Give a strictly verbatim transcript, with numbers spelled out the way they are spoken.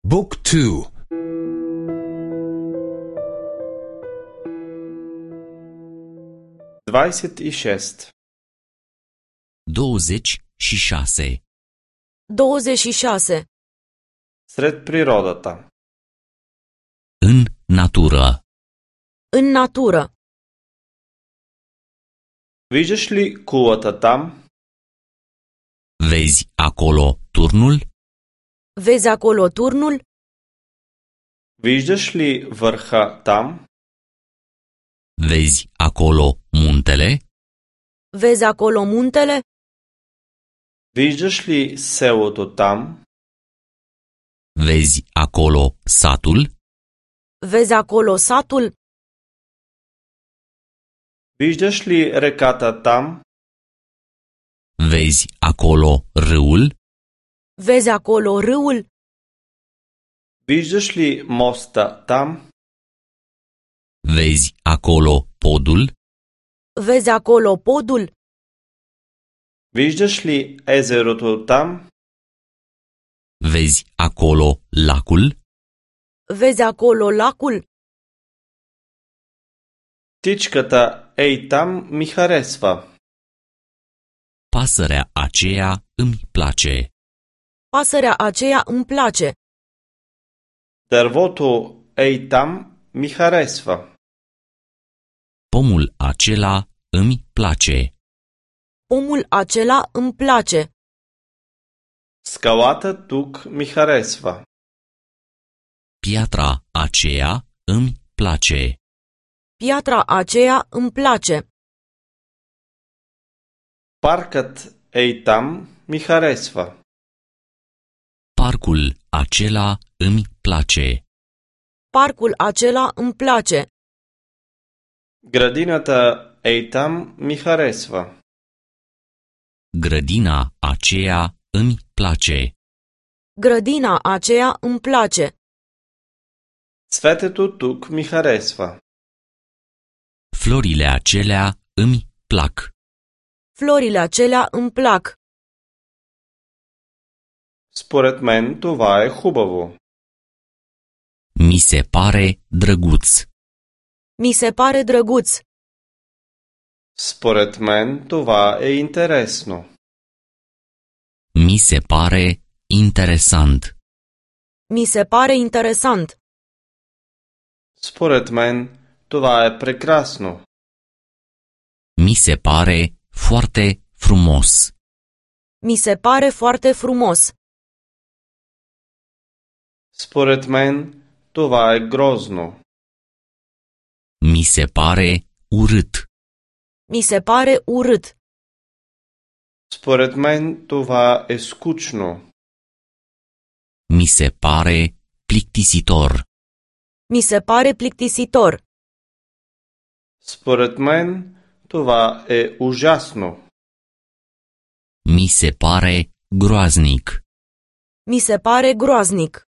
Book two. двадцать шесть. douăzeci și șase. douăzeci și șase. Сред природата. În natură. În natură. Виждаш ли кулата там? Vezi acolo turnul? Vezi acolo turnul? Виждаш ли върха там? Vezi acolo muntele? Vezi acolo muntele? Виждаш ли селото там? Vezi acolo satul? Vezi acolo satul? Виждаш ли реката там? Vezi acolo râul? Vezi acolo râul? Виждаш ли моста там? Vezi acolo podul? Vezi acolo podul? Виждаш ли езерото там? Vezi acolo lacul? Vezi acolo lacul? Птичката ей там ми харесва. Pasărea aceea îmi place. Pasărea aceea îmi place. Дървото ей там ми харесва. Pomul acela îmi place. Pomul acela îmi place. Скалата тук ми харесва. Piatra aceea îmi place. Piatra aceea îmi place. Паркът ей там ми харесва. Parcul acela îmi place. Parcul acela îmi place. Градината ей там ми харесва. Grădina aceea îmi place. Grădina aceea îmi place. Цветето тук ми харесва. Florile acelea îmi plac. Florile acelea îmi plac. Според мен това е хубаво. Mi se pare drăguț. Mi se pare drăguț. Според мен това е интересно. Mi se pare interesant. Mi se pare interesant. Според мен това е прекрасно. Mi se pare foarte frumos. Mi se pare foarte frumos. Според мен това е грозно. Mi se pare urât. Mi se pare urât. Според мен това е скучно. Mi se pare plictisitor. Mi se pare plictisitor. Според мен това е ужасно. Mi se pare groaznic. Mi se pare groaznic.